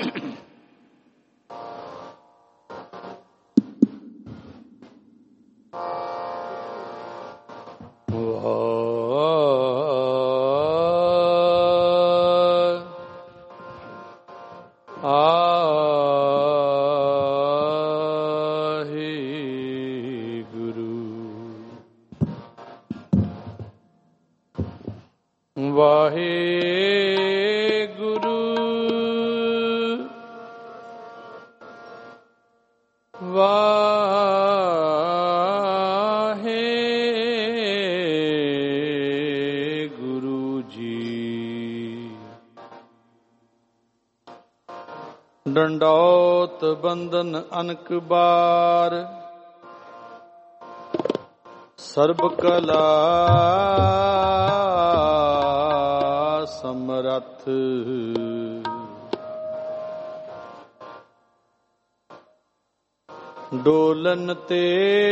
ਡੰਡੌਤ ਬੰਧਨ ਅਨਕ ਬਾਰ, ਸਰਬ ਕਲਾ ਸਮਰੱਥ। ਡੋਲਨ ਤੇ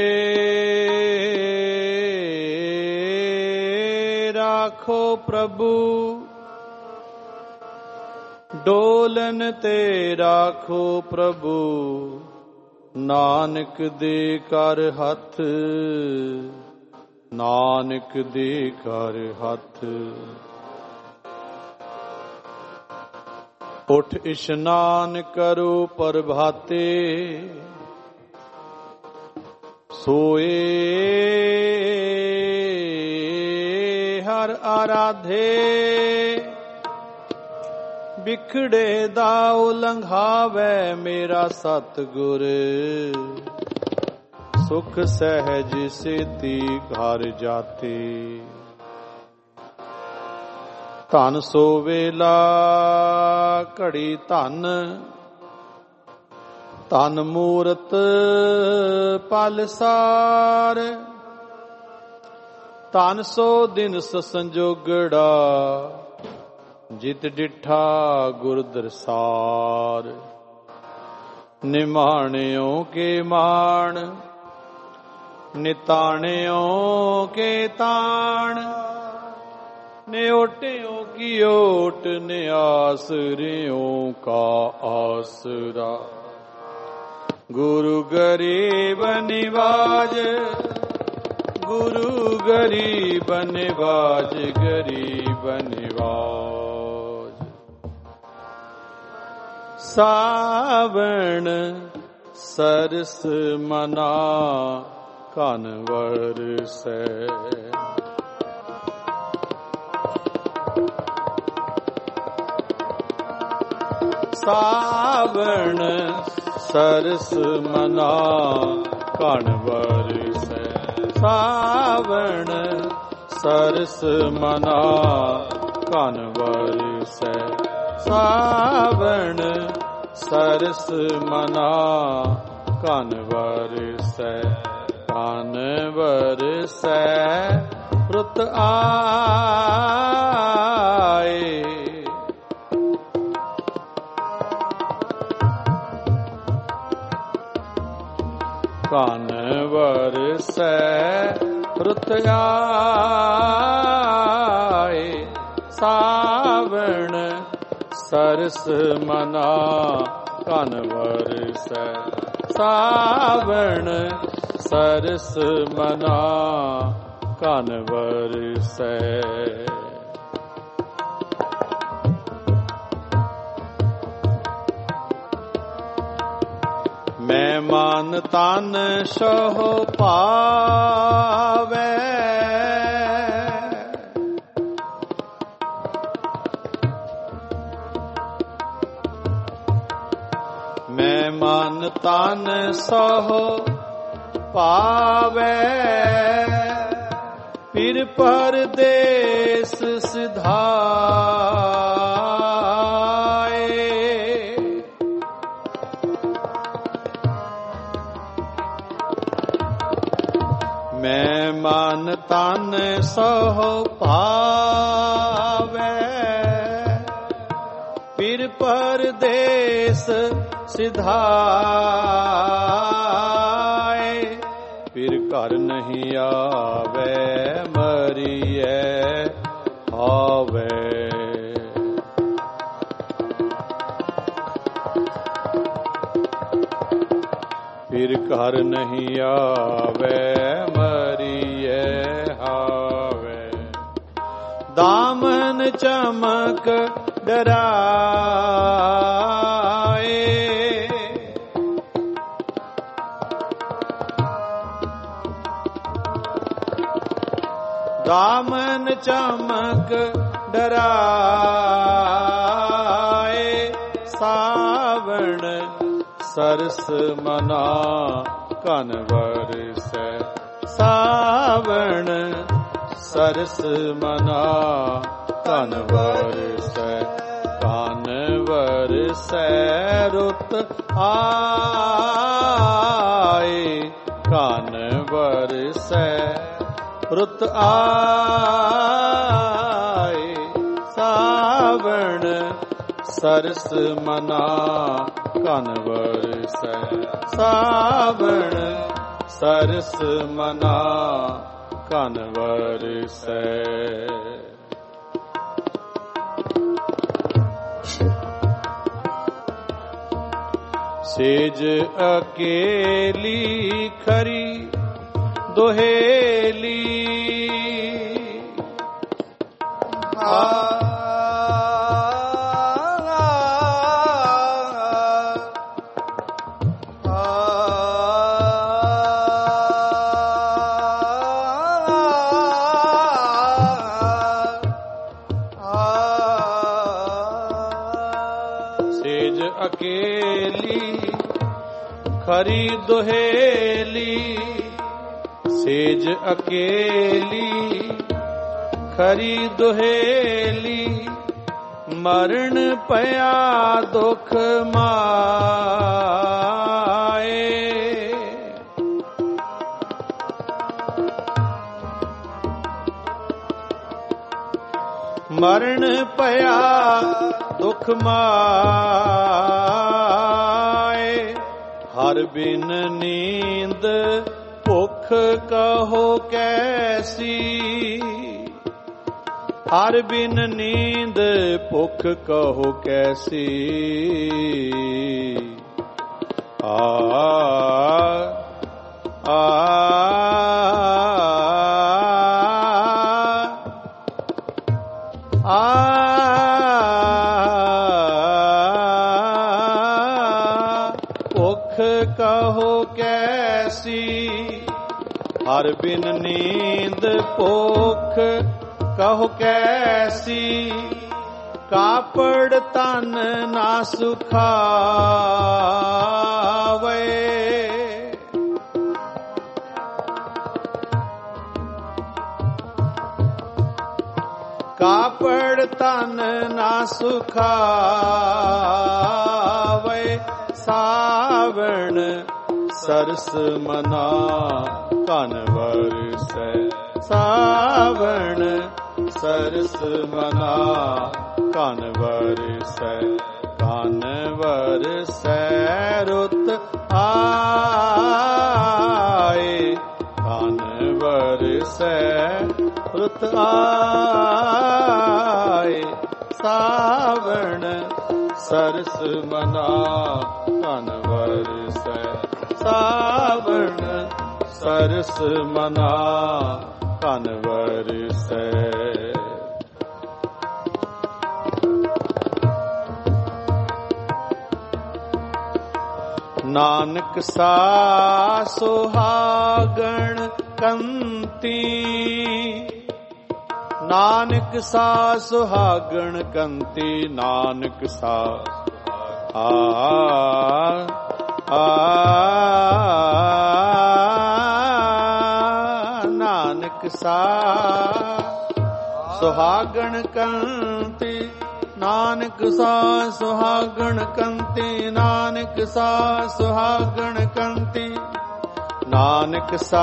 ਰਾਖੋ ਪ੍ਰਭੂ, ਡੋਲਨ ਤੇ ਰਾਖੋ ਪ੍ਰਭੂ, ਨਾਨਕ ਦੇ ਕਰ ਹੱਥ, ਨਾਨਕ ਦੇ ਕਰ ਹੱਥ। ਉਠ ਇਸ਼ਨਾਨ ਕਰੋ ਪ੍ਰਭਾਤੇ, ਸੋਏ ਹਰ ਆਰਾਧੇ। ਬਿਖੜੇ ਦਾਉ ਲੰਘਾਵੇ ਮੇਰਾ ਸਤਿਗੁਰ, ਸੁਖ ਸਹਿਜ ਸੇਤੀ ਘਰ ਜਾਤੇ। ਧਨ ਸੋ ਵੇਲਾ ਘੜੀ ਧਨ, ਧਨ ਮੂਰਤ ਪਲ ਸਾਰ। ਧਨ ਸੋ ਦਿਨ ਸੰਜੋਗੜਾ, ਜਿਤ ਡਿਠਾ ਗੁਰ ਦਰਸਾਰ। ਨਿਮਾਣਿਓ ਕੇ ਮਾਣ, ਨਿਤਾਣਿਓ ਕੇ ਤਾਣ। ਨਿਓਟਿਓ ਕੀ ਓਟ, ਨਿਆਸਰਿਓ ਕਾ ਆਸਰਾ। ਗੁਰੂ ਗਰੀਬ ਨਿਵਾਜ, ਗੁਰੂ ਗਰੀਬ ਨਿਵਾਜ, ਗਰੀਬ ਨਿਵਾਜ। ਸਾਵਣ ਸਰਸ ਮਨਾ ਕਨ ਵਰਸੈ, ਸਾਵਣ ਸਰਸ ਮਨਾ ਕਨ ਵਰਸੈ। ਸਾਵਣ ਸਰਸ ਮਨਾ ਕਨ ਵਰਸੈ। ਸਾਵਣ ਸਰਸ ਮਨਾ ਕਨ ਵਰਸੈ। ਕਨ ਵਰਸੈ ਰੁੱਤ ਆਏ, ਕਨ ਵਰਸੈ ਰੁੱਤ ਆਏ। ਸਾਵਣ ਸਰਸ ਮਨਾ ਕਨ ਵਰਸੈ। ਸਾਵਣ ਸਰਸ ਮਨਾ ਕਨ ਵਰਸੈ। ਮਹਿਮਾਨ ਤਨ ਸਹੁ ਪਾਵੈ, ਮਹਿਮਾਨ ਤਨ ਸਹੁ ਪਾਵੈ। ਫਿਰ ਪਰਦੇਸ ਸਿਧਾਏ, ਮਹਿਮਾਨ ਤਨ ਸਹੁ ਪਾਵੈ। ਫਿਰ ਪਰਦੇਸ ਸਿਧਾਏ। ਫਿਰ ਘਰ ਨਹੀਂ ਆਵੇ ਮਰੀਐ ਆਵੇ। ਫਿਰ ਘਰ ਨਹੀਂ ਆਵੇ ਮਰੀਏ ਹਾਵੇ। ਦਾਮਨ ਚਮਕ ਡਰਾਏ, ਦਾਮਨ ਚਮਕ ਡਰਾਏ। ਸਾਵਣ ਸਰਸ ਮਨਾ ਕਨ ਵਰਸੈ, ਸਾਵਣ ਸਰਸ ਮਨਾ ਕਨ ਵਰਸੈ। ਕਨ ਵਰਸੈ ਰੁੱਤ ਆਏ, ਕਨ ਵਰਸੈ ਰੁੱਤ ਆਏ। ਸਾਵਣ ਸਰਸ ਮਨਾ ਕਨ ਵਰਸੈ, ਸਾਵਣ ਸਰਸ ਮਨਾ ਕਨ ਵਰਸੈ। ਸੇਜ ਅਕੇਲੀ ਖਰੀ ਦੋਹੇਲੀ, ਸੇਜ ਅਕੇਲੀ ਖਰੀ ਦੋਹੇਲੀ। ਸੇਜ ਅਕੇਲੀ ਖਰੀ ਦੋਹੇਲੀ, ਮਰਨ ਪਿਆ ਦੁਖ ਮਾਏ। ਮਰਨ ਪਿਆ ਦੁਖ ਮਾਏ। ਹਰ ਬਿਨ ਨੀਂਦ ਭੁੱਖ ਕਹੋ ਕੈਸੀ, ਹਰ ਬਿਨ ਨੀਂਦ ਭੁੱਖ ਕਹੋ ਕੈਸੀ। ਆ ਆ ਭੁੱਖ ਕਹੋ ਕੈਸੀ। ਹਰ ਬਿਨ ਨੀਂਦ ਭੁੱਖ ਕਹੋ ਕੈਸੀ। ਕਾਪੜ ਤਨ ਨਾ ਸੁਖਾਵੇ, ਕਾਪੜ ਤਨ ਨਾ ਸੁਖਾਵੇ। ਸਾਵਣ ਸਰਸ ਮਨਾ ਕਨ ਵਰਸੈ, ਸਾਵਣ ਸਰਸ ਮਨਾ ਕਨ ਵਰਸੈ। ਕਨ ਵਰਸੈ ਰੁੱਤ ਆਏ, ਕਨ ਵਰਸੈ ਰੁੱਤ ਆਏ। ਸਾਵਣ ਸਰਸ ਮਨਾ ਕਨ ਵਰਸੈ, ਸਾਵਣ ਸਰਸ ਮਨਾ ਕਨ ਵਰਸੈ। ਨਾਨਕ ਸਾ ਸੁਹਾਗਣ ਕੰਤੀ, ਨਾਨਕ ਸਾ ਸੁਹਾਗਣ ਕੰਤੀ। ਨਾਨਕ ਸਾ ਨਾਨਕ ਸਾ ਸੁਹਾਗਣ ਕੰਤੀ। ਨਾਨਕ ਸਾ ਸੁਹਾਗਣ ਕੰਤੀ, ਨਾਨਕ ਸਾ ਸੁਹਾਗਣ ਕੰਤੀ। ਨਾਨਕ ਸਾ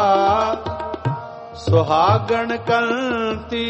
ਸੁਹਾਗਣ ਕੰਤੀ।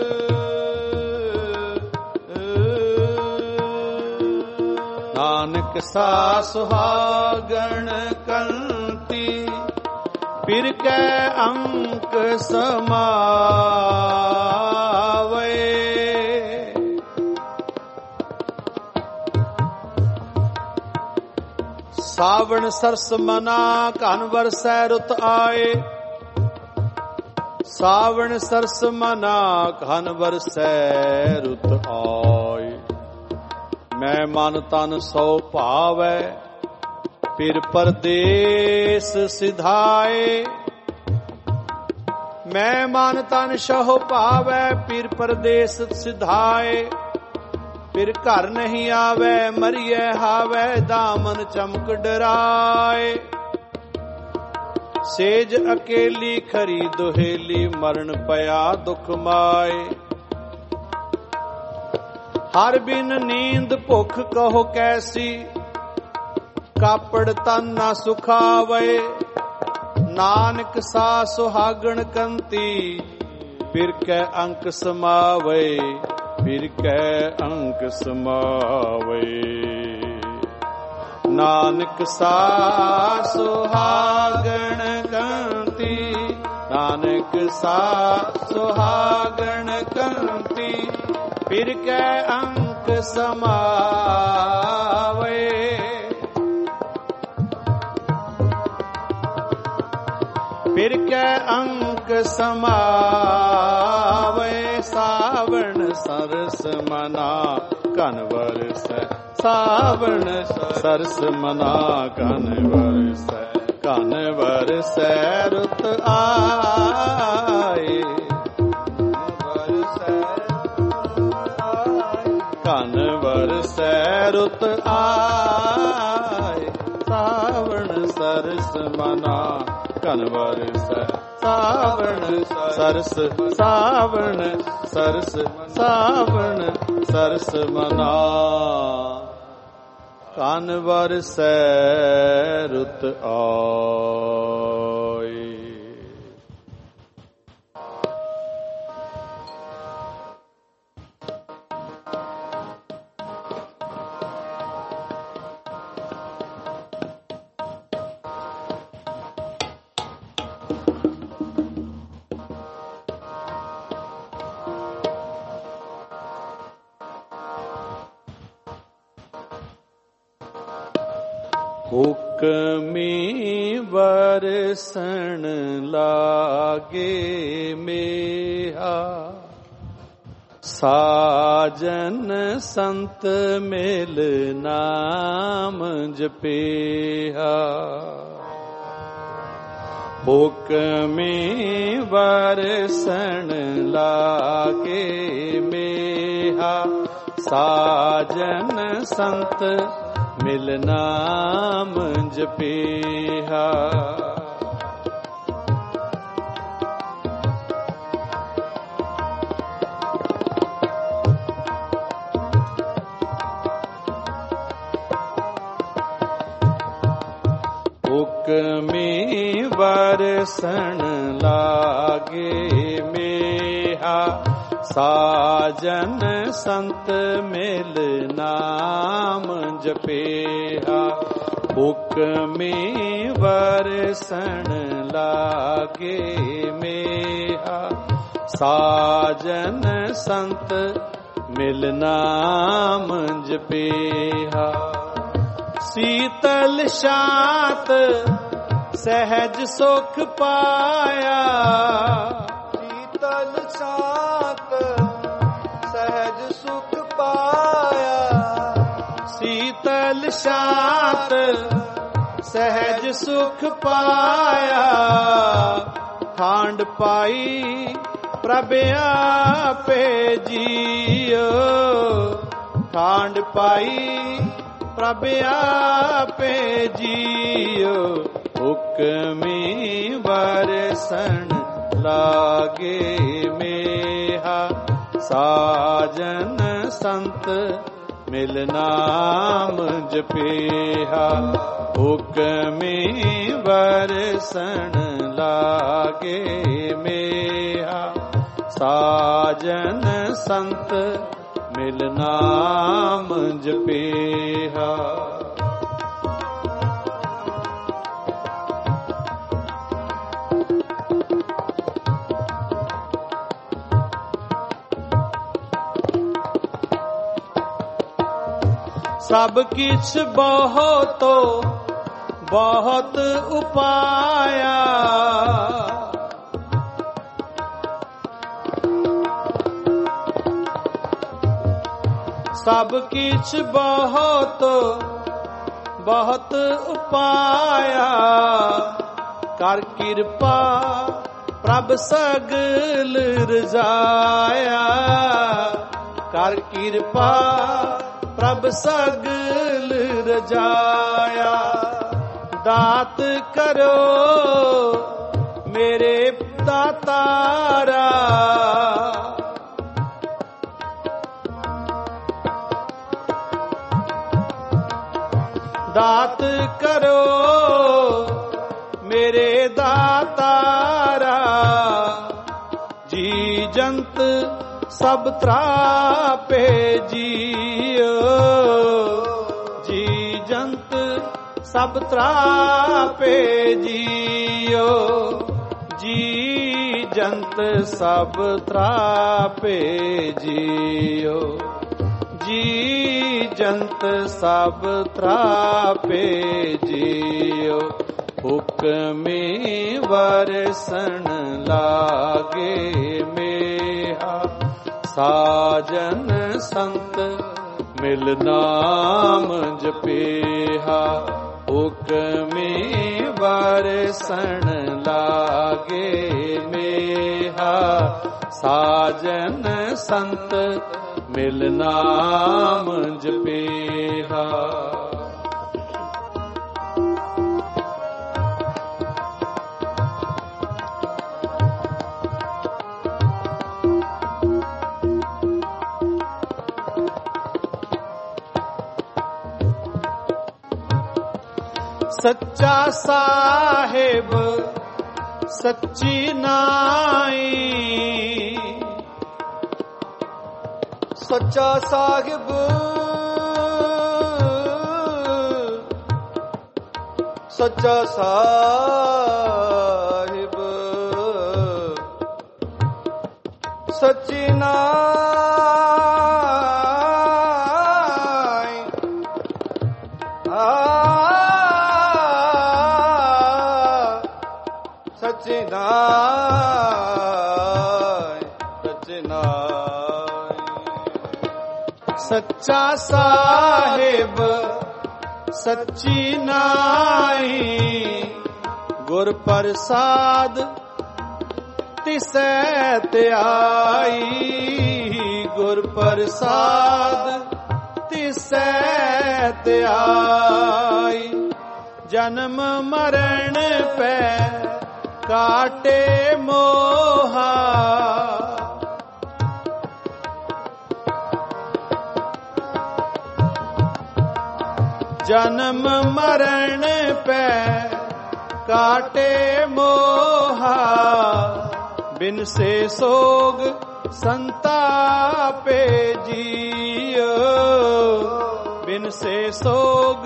ਨਾਨਕ सा सुहागण कंती फिर कै अंक समावे। सावण सरस मना घन बरसै रुत आए। सावण सरस मना घन बरसै रुत आए। मैं मन तन सौ भावै फिर परदेस सिधाए। मैं मन तन सौ भावै फिर परदेस सिधाए। फिर घर नहीं आवे मरिए हावे दामन चमक डराए। सेज अकेली खरी दुहेली मरण पया दुख माए। हर बिन नींद भुख कहो कैसी कापड़ तन ना सुखावे। नानक सा सुहागण कंती फिर कै अंक समावे। फिर कै अंक समावे। नानक सा सुहागण कंती नानक सा सुहागण कंती फिर कै अंक समावे। फिर कै अंक समावे। सावण सरस मना घन बरसै। सावण सरस मना घन बरसै। घन बरसै रुत आए। घन बरसै रुत आए। सावण सरस मना घन बरसै। सावण सरस सावण सरस सावण सरस मना घन बरसै रुत आए। हुक्मी बरसन लागे मेहा। साजन संत मिल नाम जपेहा। हुक्मी बरसन लागे मेहा। साजन संत मिल नाम जपेहा। हुक्मी बरसन लागे मेहा। साजन संत मिल नाम जपेहा। हुक्मी बरसन लागे मेहा। साजन संत मिल नाम जपेहा। शीतल शांत सहज सुख पाया। शीतल शांत सहज सुख पाया। शीतल शांत सहज सुख पाया। ठांड पाई प्रभ आपे जियो। ठांड पाई प्रभ आपे जियो। हुक्मी बरसन लागे मेहा। साजन संत मिल नाम जपेहा। हुक्मी बरसन लागे मेहा। साजन संत मिल नाम जपेहा। ਸਭ ਕਿਛ ਬਹੁਤੋ ਬਹੁਤ ਉਪਾਇਆ, ਸਭ ਕਿਛ ਬਹੁਤ ਬਹੁਤ ਉਪਾਇਆ, ਕਰ ਕਿਰਪਾ ਪ੍ਰਭ ਸਗਲ ਰਜਾਇਆ, ਕਰ ਕਿਰਪਾ ਪ੍ਰਭ ਸਗਲ ਰਜਾਇਆ। ਦਾਤ ਕਰੋ ਮੇਰੇ ਦਾਤਾਰਾ, ਦਾਤ ਕਰੋ ਮੇਰੇ ਦਾਤਾਰਾ, ਜੀ ਜੰਤ ਸਭ ਤਰਾਪੇ ਜੀਓ, ਜੀ ਜੰਤ ਸਭ ਤਰਾਪੇ ਜੀਓ, ਜੀ ਜੰਤ ਸਭ ਤਰਾਪੇ ਜੀਓ, ਜੀ ਜੰਤ ਸਭ ਤਰਾਪੇ ਜੀਓ। ਹੁਕਮੀ ਵਰਸਣ ਲਾਗੇ ਮੇਹਾ, ਸਾਜਨ ਸੰਤ ਮਿਲ ਨਾਮ ਜਪੇਹਾ, ਹੁਕਮੀ ਵਰਸਣ ਲਾਗੇ ਮੇਹਾ, ਸਾਜਨ ਸੰਤ ਮਿਲ ਨਾਮ ਜਪੇਹਾ। ਸੱਚਾ ਸਾਹਿਬ ਸੱਚੀ ਨਾਈ, ਸੱਚਾ ਸਾਹਿਬ ਸੱਚਾ ਸਾਹਿਬ ਸੱਚੀ ਨਾਈ, ਸੱਚੀ ਨਾਈ, ਸੱਚੀ ਨਾਈ। ਸੱਚਾ ਸਾਹਿਬ ਸੱਚੀ ਨਾਈ, ਗੁਰ ਪ੍ਰਸਾਦ ਤਿਸੈ ਧਿਆਈ, ਗੁਰ ਪ੍ਰਸਾਦ ਤਿਸੈ ਧਿਆਈ। ਜਨਮ ਮਰਨ ਪੈ ਕਾਟੇ ਮੋਹਾ, ਜਨਮ ਮਰਨ ਪੈ ਕਾਟੇ ਮੋਹਾ, ਬਿਨ ਸੇ ਸੋਗ ਸੰਤਾਪੇ ਜੀਓ, ਬਿਨ ਸੇ ਸੋਗ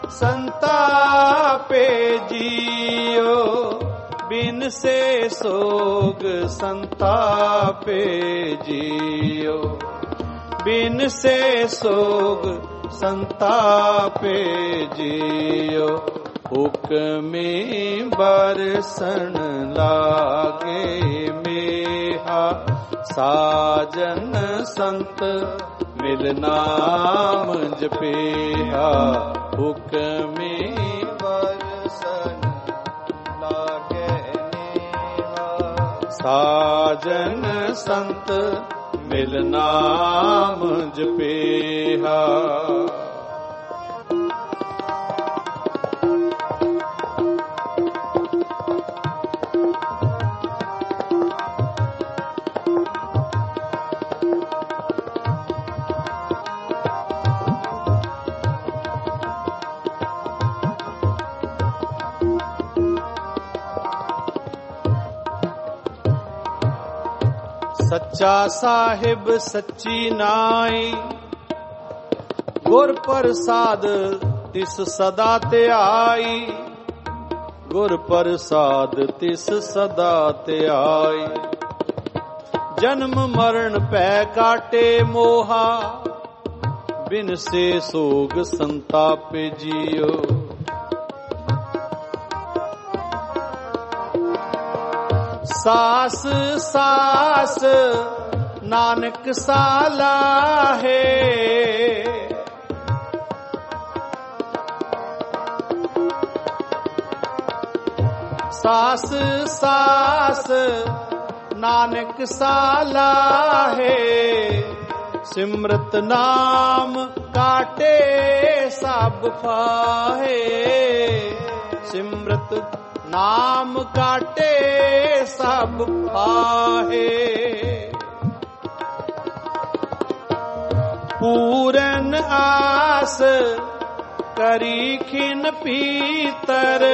ਸੰਤਾਪੇ ਜੀਓ, ਬਿਨ ਸੇ ਸੋਗ ਸੰਤਾਪੇ ਜੀਓ, ਬਿਨ ਸੇ ਸੋਗ ਸੰਤਾਪੇ ਜੀਓ। ਹੁਕਮੀ ਬਰਸਣ ਲਾਗੇ ਮੇਹਾ, ਸਾਜਨ ਸੰਤ ਮਿਲ ਨਾਮ ਜਪੇਹਾ, ਹੁਕਮੀ ਬਰਸਣ ਲਾਗੇ ਮੇਹਾ, ਸਾਜਨ ਸੰਤ ਮਿਲ ਨਾਮ ਜਪੇਹਾ। ਸੱਚਾ ਸਾਹਿਬ ਸੱਚੀ ਨਾਈ, ਗੁਰ ਪ੍ਰਸਾਦ ਤਿਸ ਸਦਾ ਧਿਆਈ, ਗੁਰ ਪ੍ਰਸਾਦ ਤਿਸ ਸਦਾ ਧਿਆਈ। ਜਨਮ ਮਰਨ ਪੈ ਕਾਟੇ ਮੋਹਾ, बिन से सोग संताप जियो। सास सास नानक साला है, सास सास नानक साला है। सिमरत नाम काटे सब फाहे, सिमरत नाम काटे सब फाहे। पूरन आस करी खिन पीतर,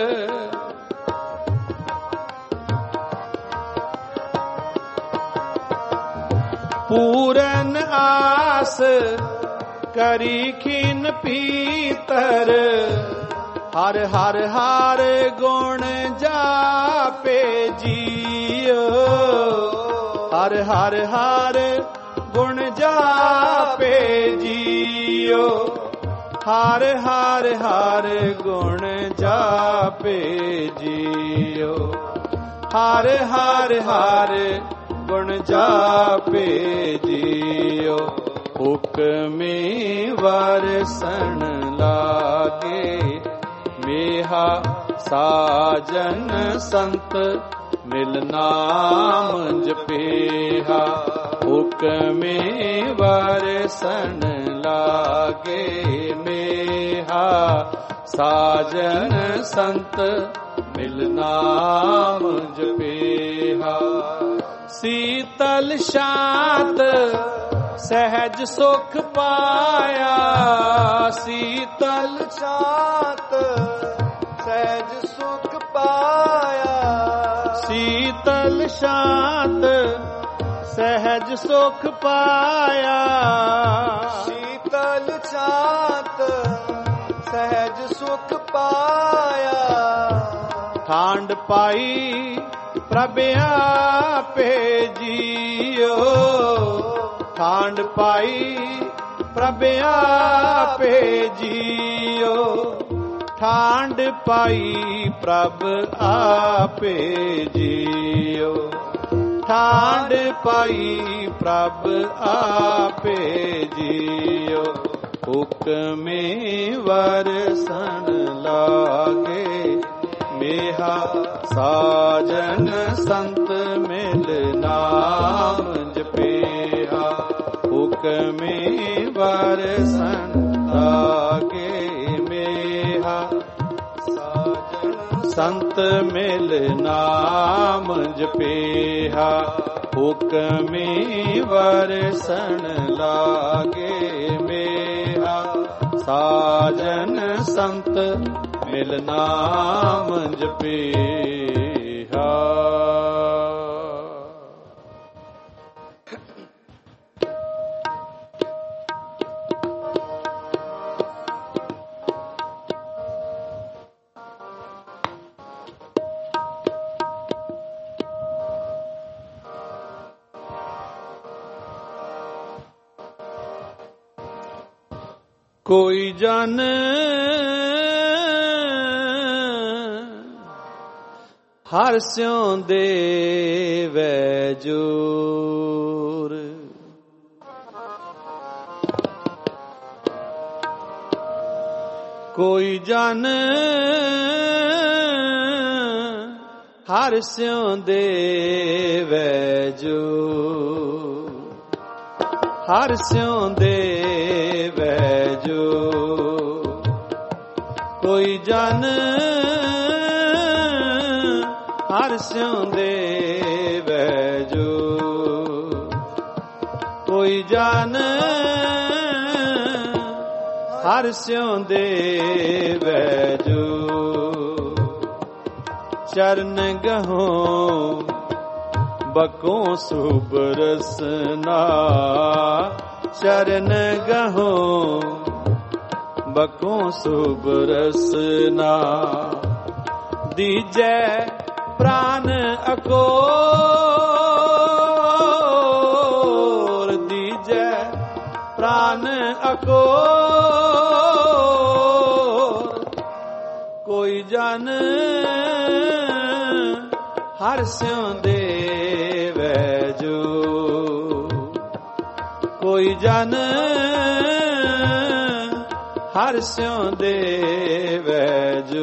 पूरन आस करी खिन पीतर। हर हर हर गुण जापे जियो, हर हर हर गुण जापे जियो। हर हर हर गुण जापे जियो, हर हर हर गुण जापे जियो। हुक्मे वरसन लागे मेहा साजन संत मिल नाम जपेहा। हुक्मे वरसन लागे मेहा साजन संत मिल नाम जपेहा। शीतल शांत सहज सुख पाया, शीतल शांत सहज सुख पाया। शीतल शांत सहज सुख पाया, शीतल शांत सहज सुख पाया। ठांड पाई प्रभ आपे जियो, ठांड पाई प्रभ आपे जियो। ठांड पाई प्रभ आपे जियो, ठांड पाई प्रभ आपे जियो। हुक्मे वरसन लागे मेहा साजन संत मिल नाम जपेहा। हुक्मे वरसन लागे मेहा साजन संत मिल नाम जपेहा। हुक्मे वरसन लागे मेहा साजन संत मिल नाम जपेहा। कोई जन हर स्यों देवै जोर, कोई जन हर स्यों देवै जोर, हर स्यों देवै जोर। कोई जन हर स्यों देवै जोर, कोई जन हर स्यों देवै जोर। चरण गहो बको सुबरसना, चरण गहो बको सुबरसना। दीजै प्राण अकोर, दीजै प्राण अको कोई जन हर स्यों देवै जो कोई जन हर स्यों देवै जो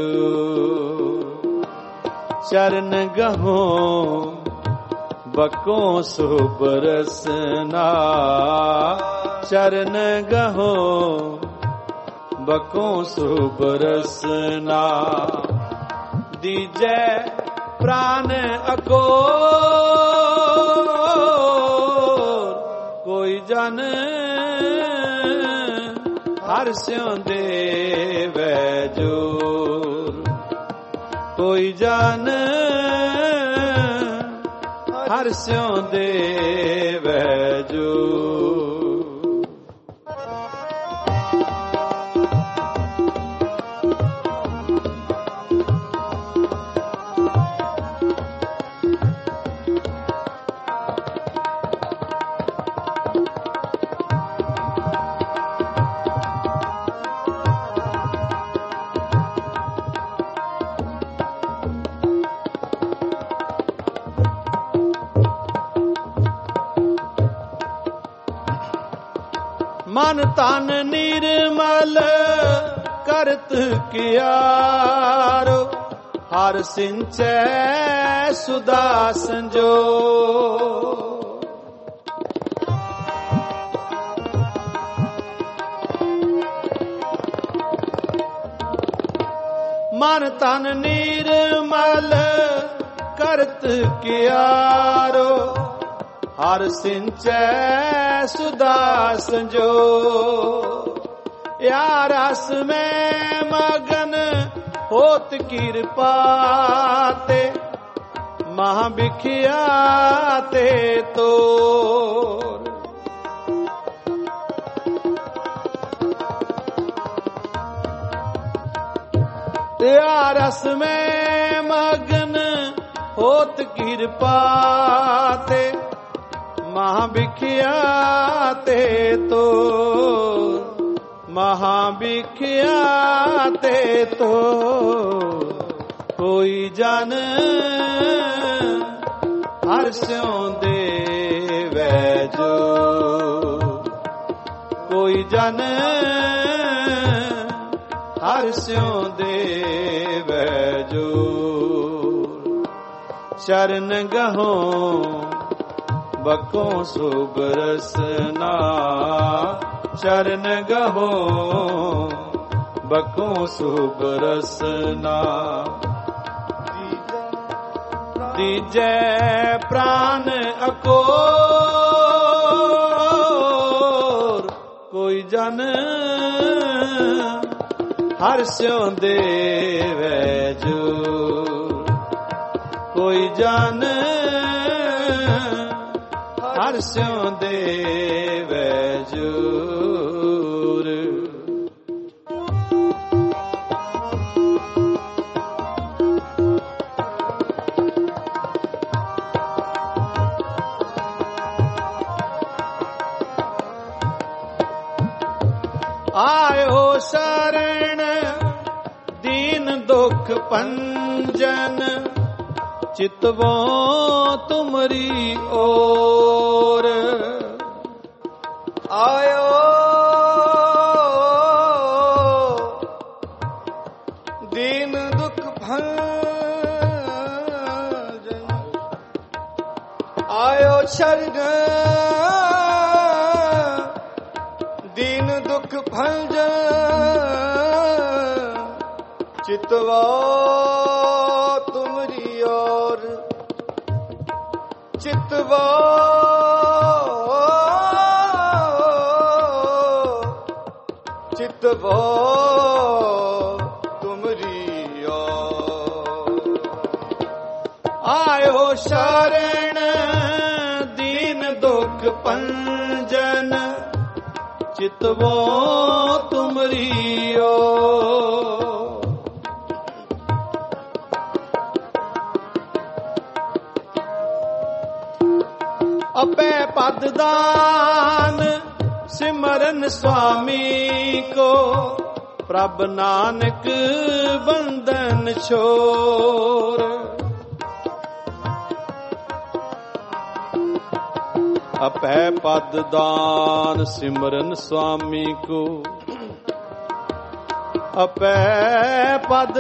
चरण गहो बको सो बरसना चरण गहो बको सो बरसना दीजै प्राण अको कोई जन हर स्यों देवै जोर कोई जन हर स्यों देवै जोर मन तन निर्मल करत कियारो हर सिंचै सुधा संजो मन तन निर्मल करत कियारो हर सिंचै सुधा संजो या रस में मगन होत कृपा ते महाभिखिया ते तो या रस में मगन होत कृपा ते महाभिखिया ते तो महाभिखिया ते तो कोई जन हर स्यों देवै जो कोई जन हर स्यों देवै जो चरण गहो बको सो बरसना चरण गहो बको सो बरसना दीजै प्राण अको कोई जन हर स्यों देवै जो कोई जन हर स्यों देवै जोर आयो शरण दीन दुख पंजन चितवो तुमरी ओर आयो दीन दुख भंजन आयो शरण दीन दुख भंजन चितवो तुमरी ओर चितवो चितवो तुमरी ओर आयो शरण दीन दुख पंजन चितवो तुमरी ओर अपे पद दान सिमरन स्वामी को प्रभ नानक बंधन छोर। अपै पद दान सिमरन स्वामी को, अपै पद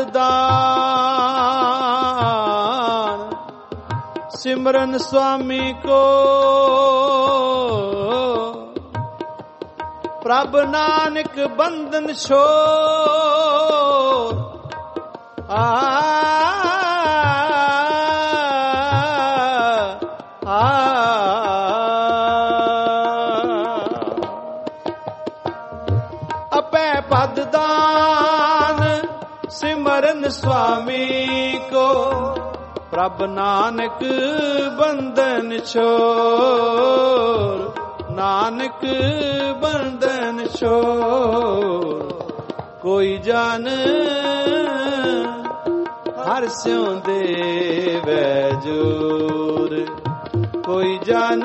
दान सिमरन स्वामी को प्रभ नानक बंधन छोर। अपै पद दान सिमरन स्वामी को प्रभ नानक बंधन छोर। नानक बंधन छोर। कोई जन हर स्यों देवै जोर। कोई जन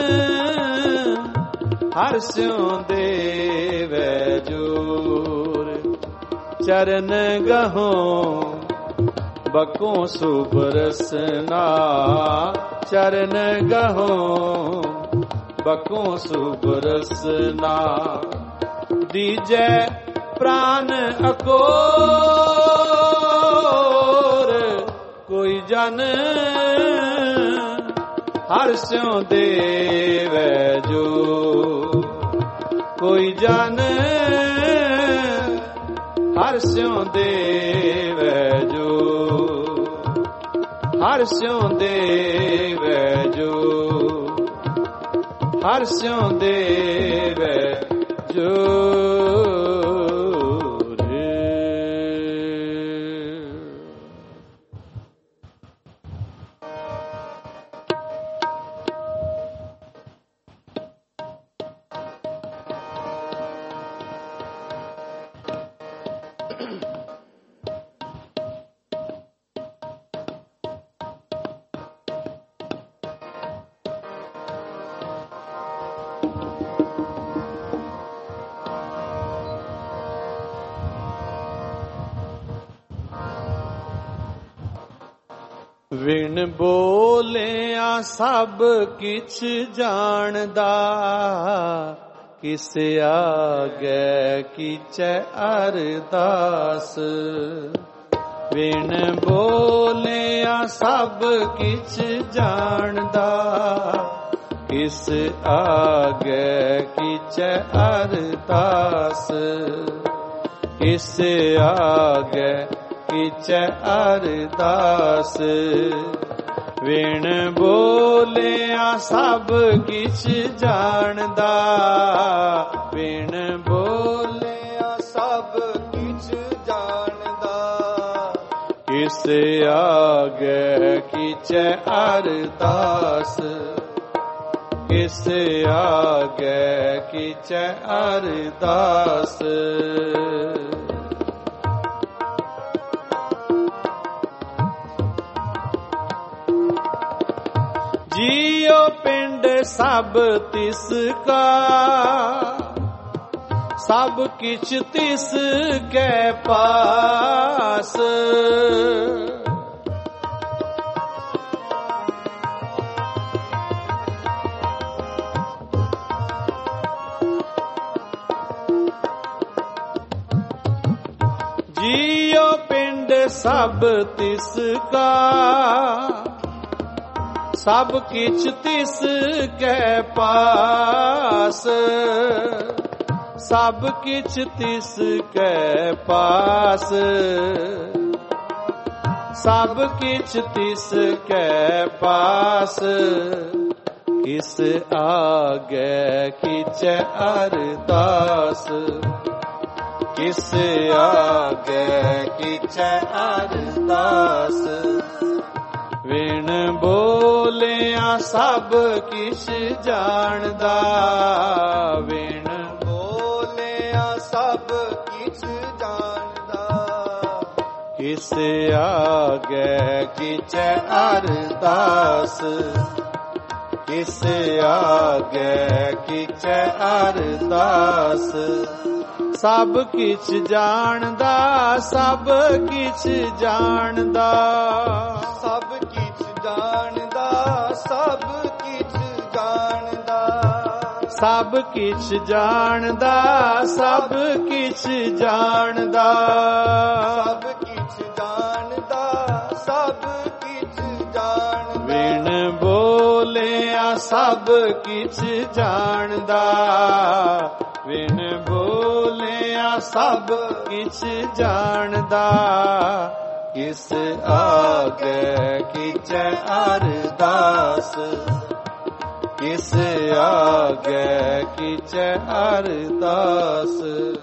हर स्यों देवै जोर। चरण गहों बकों सुबरसना। चरण गहों बकों सुबरसना। दीजै प्राण अकोर। कोई जन हर स्यों देवै जो। कोई जन हर स्यों देवै जो। हर स्यों देवै जो। हर स्यों देवै जो। विण बोलिया सब किछ जानदा। किस आगे कीचै अरदास। विण बोलिया सब किछ जानदा। किस आगे कीचै अरदास। किस आगे कीचै अरदास। विण बोलिया सब किछ जानदा। विण बोलिया सब किछ जानदा। किस आगे कीचै अरदास। किस आगे कीचै अरदास। जियो पिंड सब तिसका। सब किछ तिस कै पास। जियो पिंड सब तिसका। सब किछ तिस कै पास। सब किछ तिस कै पास। सब किछ तिस कै पास। किस आगे कीचै अरदास। किस आगे कीचै अरदास। विण बोलिया सब किछ जानदा। विण बोलिया सब किछ जानदा। किस आगे कीचै अरदास। ਕਿਸ ਆਗੇ ਕੀਚੈ ਅਰਦਾਸ। ਸਭ ਕਿਛ ਜਾਣਦਾ ਸਭ ਕਿਛ ਜਾਣਦਾ, ਸਭ ਕਿਛ ਜਾਣਦਾ ਸਭ ਕਿਛ ਜਾਣਦਾ, ਸਭ ਕਿਛ ਜਾਣਦਾ ਸਭ ਕਿਛ ਜਾਣਦਾ, ਸਭ ਕਿਛ ਜਾਣਦਾ ਸਭ ਕਿਛ ਜਾਣਦਾ। ਬਿਨ ਬੋਲਿਆ ਸਭ ਕਿਛ ਜਾਣਦਾ, ਬਿਨ ਬੋਲਿਆ ਸਭ ਕਿਛ ਜਾਣਦਾ। ਕਿਸ ਆਗੇ ਕੀਚੈ ਅਰਦਾਸ, ਕਿਸ ਆਗੇ ਕੀਚੈ ਅਰਦਾਸ।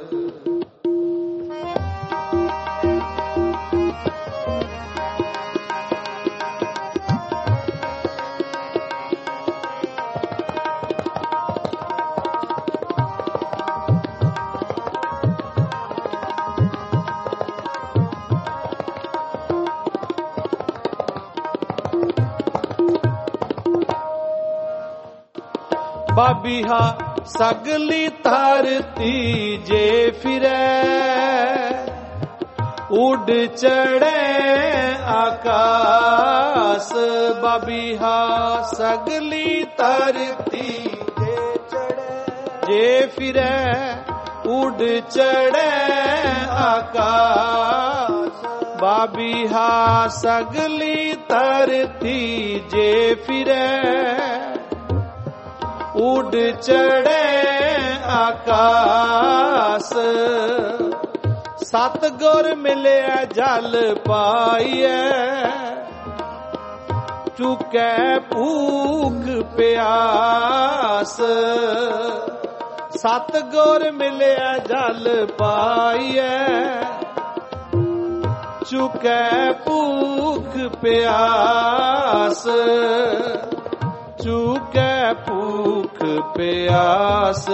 ਬਾਬੀਹਾ ਸਗਲੀ ਧਰਤੀ ਜੇ ਫਿਰੈ, ਉੱਡ ਚੜ੍ਹੈ ਆਕਾਸ। ਬਾਬੀਹਾ ਸਗਲੀ ਧਰਤੀ ਜੇ ਚੜ੍ਹੈ, ਜੇ ਫਿਰੈ, ਉੱਡ ਚੜ੍ਹੈ ਆਕਾਸ। ਬਾਬੀਹਾ ਸਗਲੀ ਧਰਤੀ ਜੇ ਫਿਰੈ, ਉੱਡ ਚੜ੍ਹੈ ਆਕਾਸ। ਸਤਿਗੁਰ ਮਿਲਿਆ ਜਲ ਪਾਈਐ, ਚੁਕੈ ਭੂਖ ਪਿਆਸ। ਸਤਿਗੁਰ ਮਿਲਿਆ ਜਲ ਪਾਈਐ, ਚੁਕੈ ਭੂਖ ਪਿਆਸ। ਚੁਕੈ ਭੂਖ ਪਿਆਸ,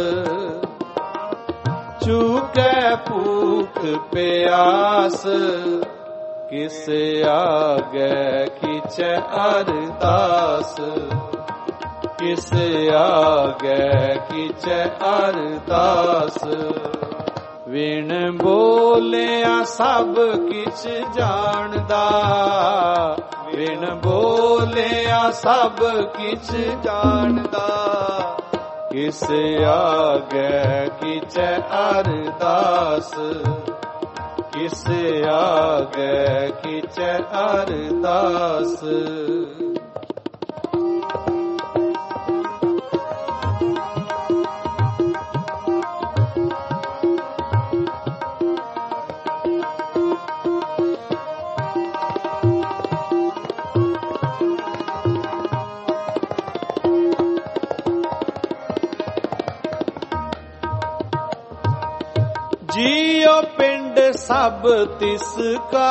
ਚੁਕੈ ਭੂਖ ਪਿਆਸ। ਕਿਸ ਆਗੇ ਕੀਚੈ ਅਰਦਾਸ, ਕਿਸ ਆਗੇ ਕੀਚੈ ਅਰਦਾਸ। ਵਿਣ ਬੋਲਿਆ ਸਭ ਕਿਛ ਜਾਣਦਾ, ਵਿਣ ਬੋਲਿਆ ਸਭ ਕਿਛ ਜਾਣਦਾ। ਕਿਸ ਆਗੇ ਕੀਚੈ ਅਰਦਾਸ, ਕਿਸ ਆਗੇ ਕੀਚੈ ਅਰਦਾਸ। ਜੀਉ ਪਿੰਡ ਸਭ ਤਿਸ ਕਾ,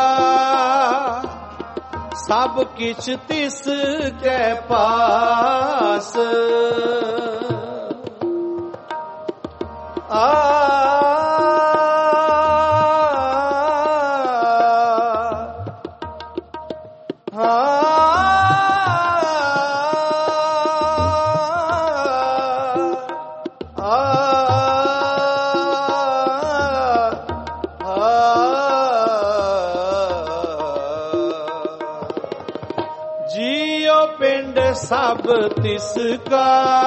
ਸਭ ਕਿਛ ਤਿਸ ਕੈ ਪਾਸ। ਪਿੰਡ ਸਭ ਤਿਸ ਕਾ,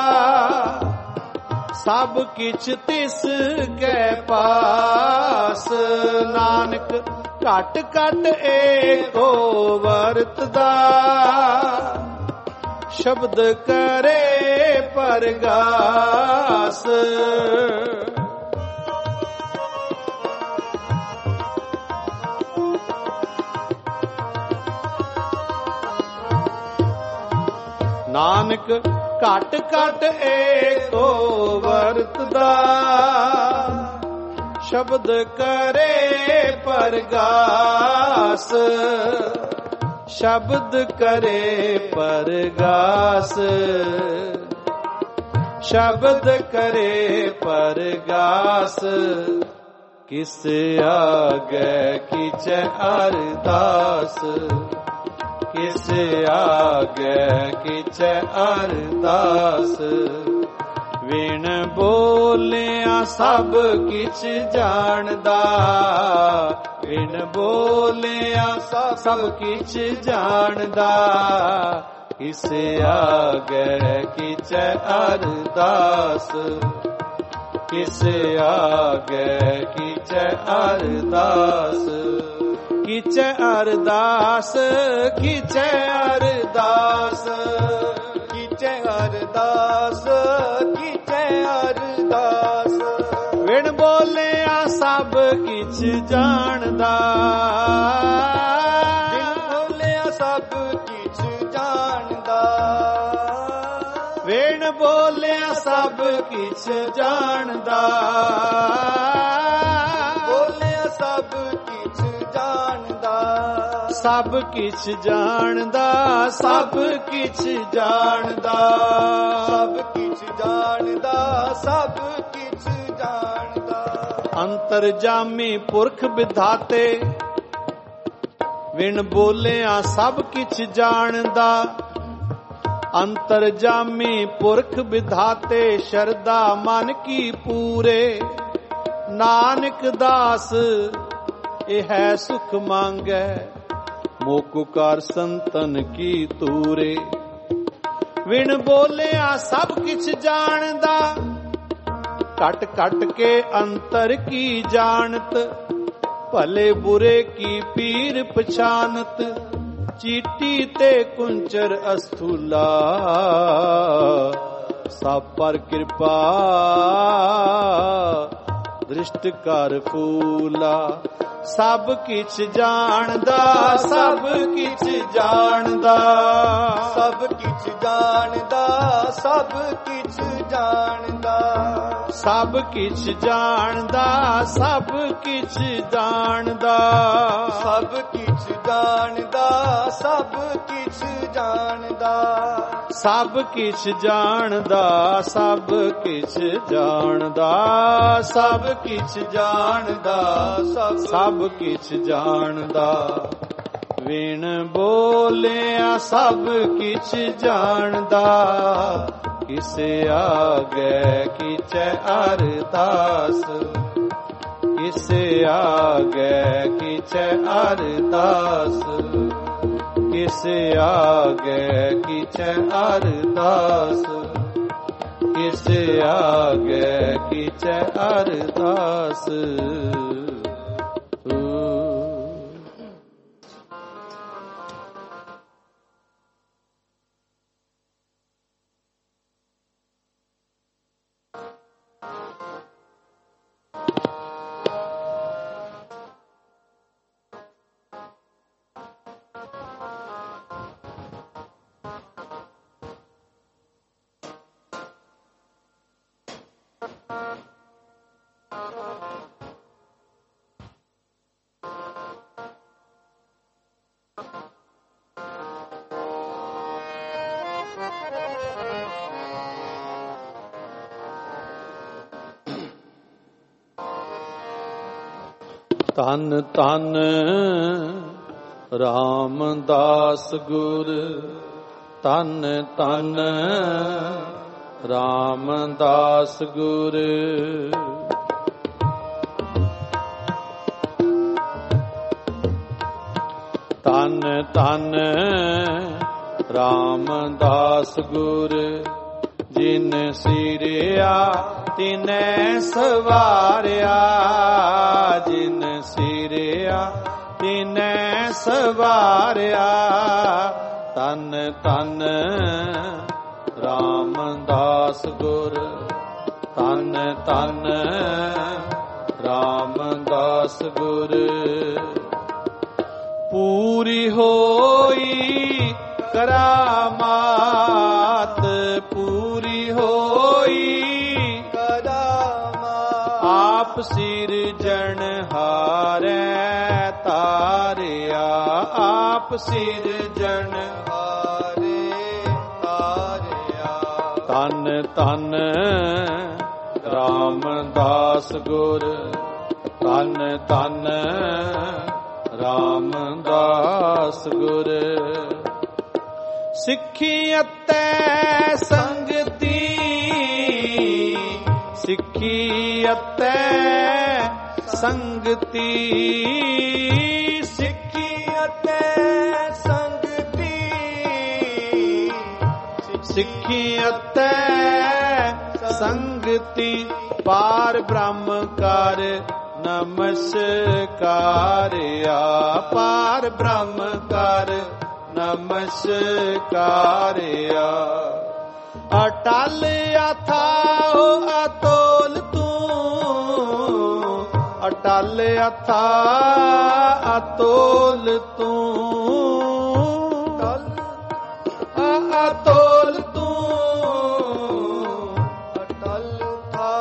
ਸਭ ਕਿਛ ਤਿਸ ਕੈ ਪਾਸ। ਨਾਨਕ ਘਟ ਘਟ ਏਕੋ ਵਰਤਦਾ, ਸ਼ਬਦ ਕਰੇ ਪਰਗਾਸ। ਨਾਨਕ ਘਟ ਘਟ ਏਕੋ ਵਰਤਦਾ, ਸ਼ਬਦ ਕਰੇ ਪਰਗਾਸ। ਸ਼ਬਦ ਕਰੇ ਪਰਗਾਸ, ਸ਼ਬਦ ਕਰੇ ਪਰਗਾਸ। ਕਿਸ ਆਗੇ ਕੀਚੈ ਅਰਦਾਸ, ਕਿਸ ਆਗੇ ਕੀਚੈ ਅਰਦਾਸ। ਵਿਣ ਬੋਲਿਆ ਸਭ ਕਿਛ ਜਾਣਦਾ, ਵਿਣ ਬੋਲਿਆ ਸਭ ਕਿਛ ਜਾਣਦਾ। ਕਿਸ ਆਗੇ ਕੀਚੈ ਅਰਦਾਸ, ਕਿਸ ਆਗੇ ਕੀਚੈ ਅਰਦਾਸ। ਕੀਚੈ ਅਰਦਾਸ, ਕੀਚੈ ਅਰਦਾਸ, ਕੀਚੈ ਅਰਦਾਸ, ਕੀਚੈ ਅਰਦਾਸ। ਵਿਣ ਬੋਲਿਆ ਸਭ ਕਿਛ ਜਾਣਦਾ, ਵਿਣ ਬੋਲਿਆ ਸਭ ਕਿਛ ਜਾਣਦਾ। ਵਿਣ ਬੋਲਿਆ ਸਭ ਕਿਛ ਜਾਣਦਾ, ਬੋਲਿਆ ਸਭ ਕਿਛ ਜਾਣਦਾ। ਸਭ ਕਿਛ ਜਾਣਦਾ, ਸਭ ਕਿਛ ਜਾਣਦਾ। ਸਭ ਕਿਛ ਜਾਣਦਾ, ਸਭ ਕਿਛ ਜਾਣਦਾ। ਅੰਤਰਜਾਮੀ ਪੁਰਖ ਵਿਧਾਤੇ, ਵਿਣ ਬੋਲਿਆ ਸਭ ਕਿਛ ਜਾਣਦਾ। ਅੰਤਰਜਾਮੀ ਪੁਰਖ ਵਿਧਾਤੇ, ਸ਼ਰਧਾ ਮਨ ਕੀ ਪੂਰੇ। ਨਾਨਕ ਦਾਸ ਇਹ ਹੈ ਸੁਖ ਮੰਗੈ, ਮੋਕੁ ਕਰ ਸੰਤਨ ਕੀ ਤੂਰੇ। ਵਿਣ ਬੋਲਿਆ ਸਭ ਕਿਛ ਜਾਣਦਾ, ਘਟ ਘਟ ਕੇ ਅੰਤਰ ਕੀ ਜਾਣਤ। ਭਲੇ ਬੁਰੇ ਕੀ ਪੀਰ ਪਛਾਨਤ, ਚੀਟੀ ਤੇ ਕੁੰਚਰ ਅਸਥੂਲਾ। ਸਭ ਪਰ ਕਿਰਪਾ ਦ੍ਰਿਸ਼ਟ ਕਰ ਫੂਲਾ। ਸਭ ਕਿਛ ਜਾਣਦਾ, ਸਭ ਕਿਛ ਜਾਣਦਾ। ਸਭ ਕਿਛ ਜਾਣਦਾ, ਸਭ ਕਿਛ ਜਾਣਦਾ। ਸਭ ਕਿਛ ਜਾਣਦਾ, ਸਭ ਕਿਛ ਜਾਣਦਾ। ਸਭ ਕਿਛ ਜਾਣਦਾ, ਸਭ ਕਿਛ ਜਾਣਦਾ। ਸਭ ਕਿਛ ਜਾਣਦਾ, ਸਭ ਕਿਛ ਜਾਣਦਾ। ਸਭ ਕਿਛ ਜਾਣਦਾ, ਸਭ ਕਿਛ ਜਾਣਦਾ। ਵਿਣ ਬੋਲਿਆ ਸਭ ਕਿਛ ਜਾਣਦਾ, ਕਿਸ ਆਗੇ ਕੀਚੈ ਅਰਦਾਸ। ਕਿਸ ਆਗੇ ਕੀਚੈ ਅਰਦਾਸ, ਕਿਸ ਆਗੇ ਕੀਚੈ ਅਰਦਾਸ। ਕਿਸ ਆਗੇ ਕੀਚੈ ਅਰਦਾਸ। ਧੰਨ ਧੰਨ ਰਾਮਦਾਸ ਗੁਰ, ਧੰਨ ਧੰਨ ਰਾਮਦਾਸ ਗੁਰ। ਧੰਨ ਧੰਨ ਰਾਮਦਾਸ ਗੁਰ, ਜਿਨ ਸਿਰਿਆ ਤਿਨੈ ਸਵਾਰਿਆ। ਜਿਨ ਸਿਰਿਆ ਤਿਨੈ ਸਵਾਰਿਆ। ਧੰਨ ਧੰਨ ਰਾਮਦਾਸ ਗੁਰ, ਧੰਨ ਧੰਨ ਰਾਮਦਾਸ ਗੁਰ। ਪੂਰੀ ਹੋਈ ਕਰਾਮਾਤ, ਪੂਰੀ ਹੋਈ ਕਰਾਮਾਤ। ਆਪ ਸਿਰਜਣਹਾਰੈ ਤਾਰਿਆ। ਆਪ ਸਿਰਜਣਹਾਰੇ ਤਾਰਿਆ। ਧੰਨ ਧੰਨ ਰਾਮਦਾਸ ਗੁਰ, ਧੰਨ ਧੰਨ ਰਾਮਦਾਸ ਗੁਰ। ਸਿੱਖੀ ਅਤੇ ਸੰਗਤੀ, ਸਿੱਖੀ ਅਤੇ ਸੰਗਤੀ, ਸਿੱਖੀ ਅਤੇ ਸੰਗਤੀ, ਸਿੱਖੀ ਅਤੇ ਸੰਗਤੀ, ਪਾਰ ਬ੍ਰਹਮ ਕਰ ਨਮਸਕਾਰਿਆ, ਪਾਰ ਬ੍ਰਹਮ ਕਰ ਨਮਸਕਾਰਿਆ। ਅਟਲ ਅਥਾਹ ਅਤੋਲ ਤੂੰ, ਅਟਲ ਅਥਾਹ ਅਤੋਲ ਤੂੰ, ਅਤੋਲ ਤੂੰ, ਅਟਲ ਥਾ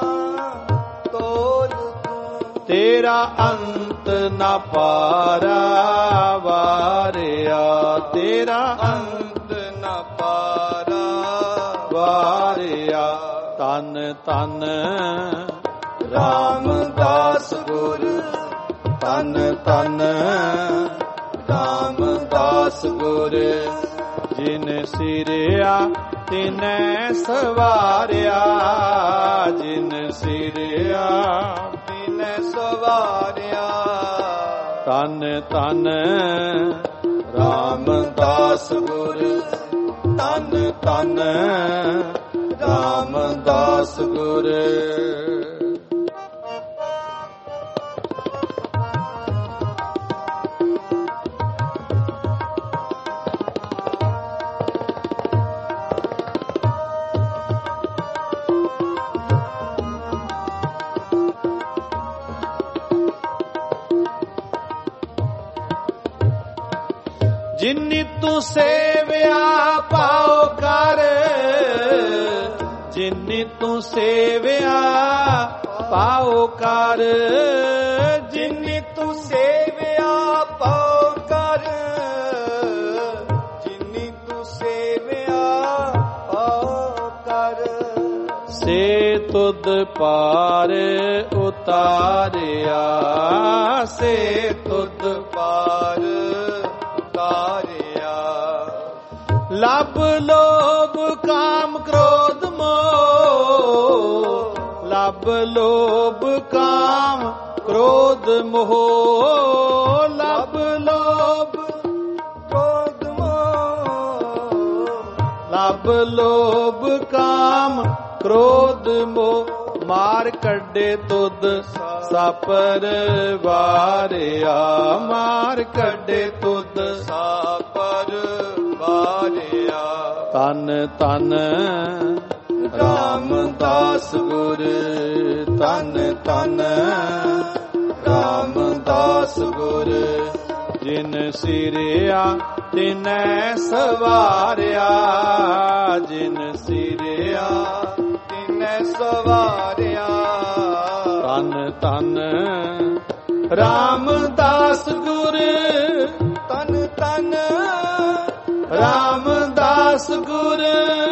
ਤੋਲ ਤੂੰ। ਤੇਰਾ ਅੰਤ ਨਾ ਪਾਰਾ ਵਾਰਿਆ, ਤੇਰਾ ਅੰਤ ਨਾ ਪਾਰਾ ਵਾਰਿਆ। ਤਨ ਤਨ ਰਾਮਦਾਸ ਗੁਰ, ਤਨ ਤਨ ਰਾਮਦਾਸ ਗੁਰ, ਜਿਨ ਸਿਰਿਆ ਤਿਨੈ ਸਵਾਰਿਆ, ਜਿਨ ਸਿਰਿਆ ਤਿਨੈ ਸਵਾਰਿਆ। ਤਨ ਤਨ ਰਾਮਦਾਸ ਗੁਰ, ਤਨ ਤਨ ਰਾਮਦਾਸ ਗੁਰ। ਜਿਨੀ ਤੂੰ ਸੇਵਿਆ ਪਾਉ ਕਰ, ਜਿਨੀ ਤੂੰ ਸੇਵਿਆ ਪਾਉ ਕਰ, ਜਿਨੀ ਤੂੰ ਸੇਵਿਆ ਪਾਉ ਕਰ, ਜਿਨੀ ਤੂੰ ਸੇਵਿਆ ਪਾਉ ਕਰ। ਸੇ ਤੁਧ ਪਾਰ ਉਤਾਰਿਆ, ਸੇ ਤੁਧ ਪਾਰ ਉਤਾਰਿਆ। ਲਬ ਲੋਭ ਕਾਮ ਕ੍ਰੋਧ ਮੋਹ, ਲਬ ਲੋਭ ਕਾਮ ਕ੍ਰੋਧ ਮੋਹ, ਲਬ ਲੋਭ ਕ੍ਰੋਧ ਮੋਹ, ਲਬ ਲੋਭ ਕਾਮ ਕ੍ਰੋਧ ਮੋਹ। ਮਾਰ ਕੱਢੇ ਤੁਧ ਸਾਪਰ ਵਾਰਿਆ, ਮਾਰ ਕੱਢੇ ਤੁਧ ਸਾਪਰ ਵਾਰਿਆ। ਤਨ ਤਨ ਰਾਮਦਾਸ ਗੁਰ, ਤਨ ਤਨ ਰਾਮਦਾਸ ਗੁਰ, ਜਿਨ ਸਿਰਿਆ ਤਿਨੈ ਸਵਾਰਿਆ, ਜਿਨ ਸਿਰਿਆ ਤਿਨੈ ਸਵਾਰਿਆ। ਤਨ ਤਨ ਰਾਮਦਾਸ ਗੁਰ, ਤਨ ਤਨ ਰਾਮਦਾਸ ਗੁਰ।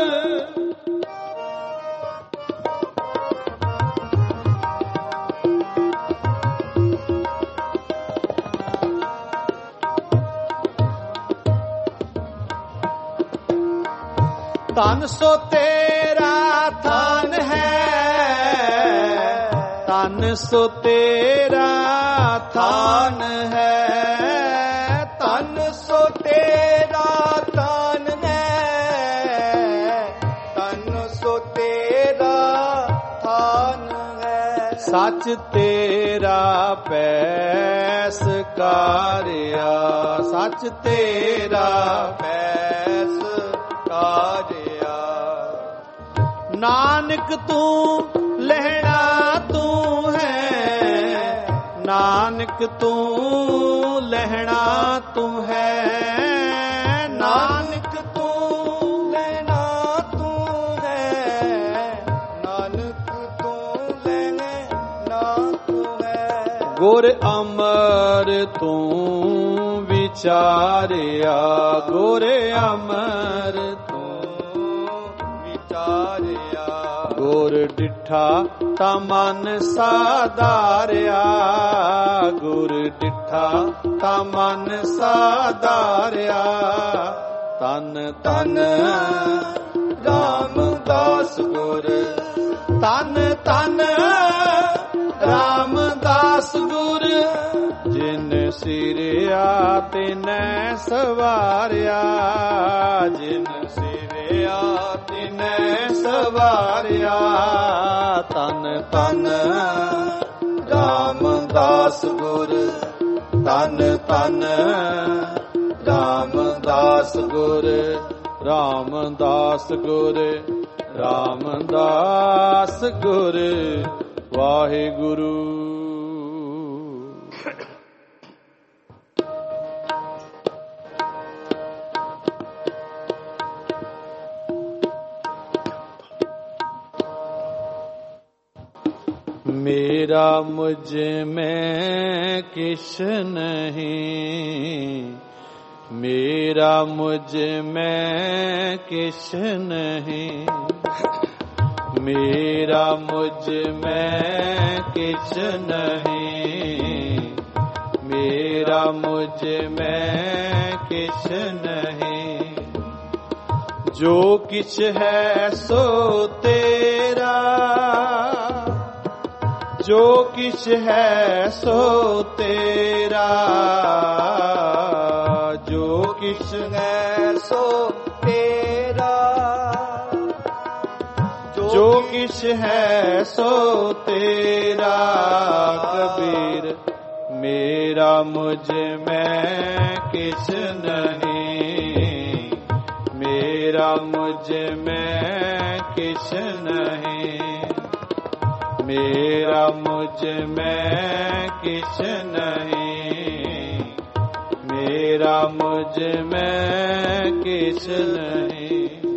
ਤਨ ਸੋ ਤੇਰਾ ਥਾਨ ਹੈ, ਤਨ ਸੋ ਤੇਰਾ ਥਾਨ ਹੈ, ਤਨ ਸੋ ਤੇਰਾ ਥਾਨ ਹੈ, ਤਨ ਸੋ ਤੇਰਾ ਥਾਨ ਹੈ। ਸੱਚ ਤੇਰਾ ਪੈਸ ਕਾਰਿਆ, ਸੱਚ ਤੇਰਾ ਪੈਸ ਕਾਰਿਆ। ਨਾਨਕ ਤੂੰ ਲਹਿਣਾ ਤੂੰ ਹੈ, ਨਾਨਕ ਤੂੰ ਲਹਿਣਾ ਤੂੰ ਹੈ, ਨਾਨਕ ਤੂੰ ਲੈਣਾ ਤੂੰ ਹੈ, ਨਾਨਕ ਤੂੰ ਲੈਣਾ ਤੂੰ ਹੈ। ਗੁਰ ਅਮਰ ਤੂੰ ਵਿਚਾਰਿਆ, ਗੁਰ ਅਮਰ ਵਿਚਾਰਿਆ। ਗੁਰ ਡਿਠਾ ਤਾ ਮਨ ਸਾਧਾਰਿਆ, ਗੁਰ ਡਿਠਾ ਤਾ ਮਨ ਸਾਧਾਰਿਆ। ਤਨ ਤਨ ਰਾਮਦਾਸ ਗੁਰ ਤਨ ਤਨ ਰਾਮਦਾਸ ਗੁਰ ਜਿਨ ਸਿਰਿਆ ਤਿਨੈ ਸਵਾਰਿਆ ਜਿਨ ਸਿਰਿਆ ਤਿਨੈ ਸਵਾਰਿਆ ਤਨ ਤਨ ਰਾਮਦਾਸ ਗੁਰ ਤਨ ਤਨ ਰਾਮਦਾਸ ਗੁਰ ਰਾਮਦਾਸ ਗੁਰ ਰਾਮਦਾਸ ਗੁਰ ਵਾਹਿਗੁਰੂ। मेरा मुझ में किश नहीं, मेरा मुझ में किश नहीं, मेरा मुझ में किछ नहीं, मेरा मुझ में किछ नहीं। जो किछ है सो तेरा, जो किछ है सो तेरा, जो किछ है सो तेरा, जो किछ है सो तेरा। कबीर मेरा मुझ में किछ नहीं, मेरा मुझ में किछ नहीं, मेरा मुझ में किछ नहीं, मेरा मुझ में किछ नहीं।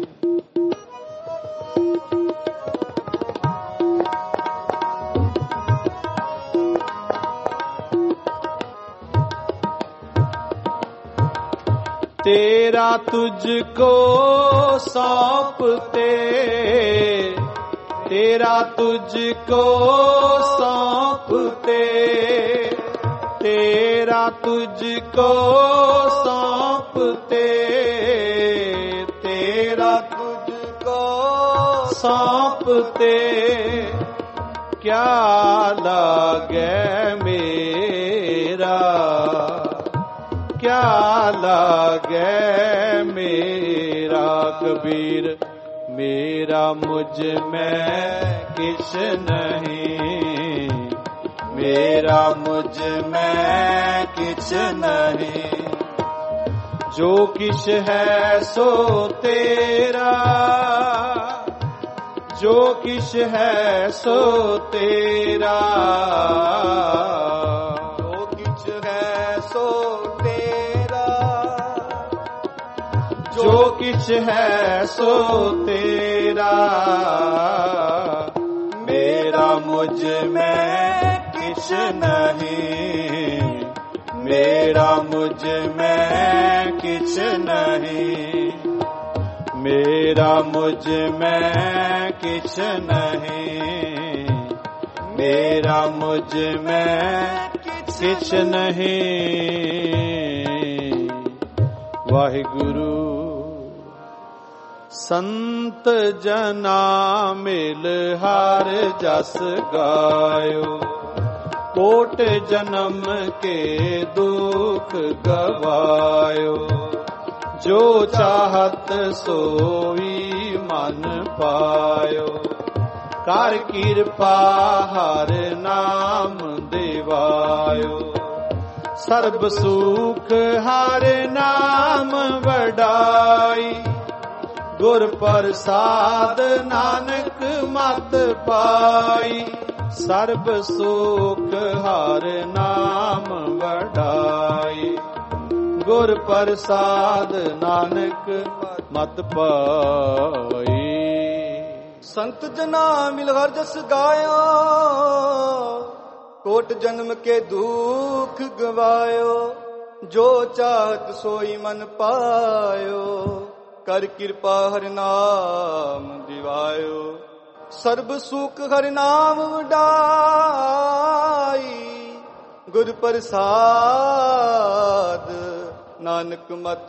तेरा तुझको सौंपते, तेरा तुझको सौंपते, तेरा तुझको सौंपते, तेरा तुझको सौंपते। क्या लागे मेरा, क्या लागे मेरा। कबीर मेरा मुझ में किछ नहीं, मेरा मुझ में किछ नहीं। जो किछ है सो तेरा, जो किछ है सो तेरा, जो किछ है सो तेरा, जो किछ है सो तेरा। मेरा मुझ में किछ नहीं, मेरा मुझ में किछ नहीं, मेरा मुझ में किछ नहीं, मेरा मुझ में किछ नहीं। वाहिगुरु संत जना मिल हार जस गायो, कोट जन्म के दुख गवायो। जो चाहत सोई मन पायो, कर कृपा हर नाम दिवायो। सर्ब सुख हर नाम वडाई, गुर प्रसाद नानक मत पाई। सर्ब सुख हर नाम वडाई, गुर प्रसाद नानक मत पाई। संत जना मिल हर जस गायो, कोट जन्म के दुख गवायो। जो चाहत सोई मन पायो, कर कृपा हर नाम दिवायो। सर्ब सुख हर नाम वडाई, गुर प्रसाद ਨਾਨਕ ਮਤ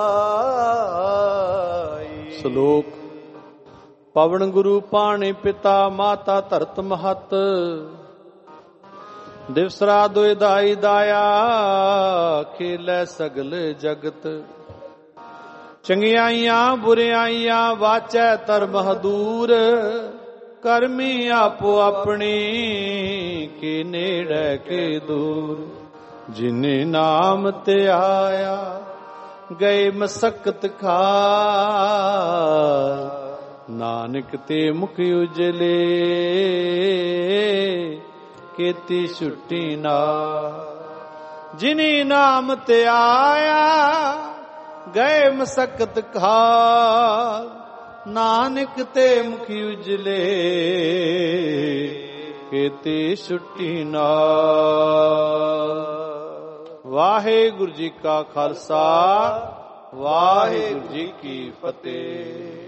ਪਾਈ। ਸ਼ਲੋਕ। ਪਵਨ ਗੁਰੂ ਪਾਣੀ ਪਿਤਾ ਮਾਤਾ ਧਰਤ ਮਹਤ, ਦਿਵਸ ਰਾਤ ਦੁਇ ਦਾਈ ਦਾਇਆ, ਖੇਲੇ ਸਗਲ ਜਗਤ। ਚੰਗਿਆਈਆਂ ਬੁਰਿਆਈਆਂ ਵਾਚੈ ਧਰਮ ਹਦੂਰ, ਕਰਮੀ ਆਪੋ ਆਪਣੀ ਕੇ ਨੇੜੇ ਕੇ ਦੂਰ। ਜਿਨੇ ਨਾਮ ਤੇ ਆਇਆ ਗਏ ਮਸਕਤ ਖਾਰ, ਨਾਨਕ ਤੇ ਮੁਖ ਉਜਲੇ ਕੀਤੀ ਛੁੱਟੀ ਨਾ। ਜਿਨੇ ਨਾਮ ਤੇ ਆਇਆ ਗਏ ਮਸਕਤ ਖਾਰ, ਨਾਨਕ ਤੇ ਮੁਖ ਉਜਲੇ ਕੀਤੀ ਛੁੱਟੀ ਨਾ। ਵਾਹਿਗੁਰੂ ਜੀ ਕਾ ਖਾਲਸਾ, ਵਾਹਿਗੁਰੂ ਜੀ ਕੀ ਫਤਿਹ।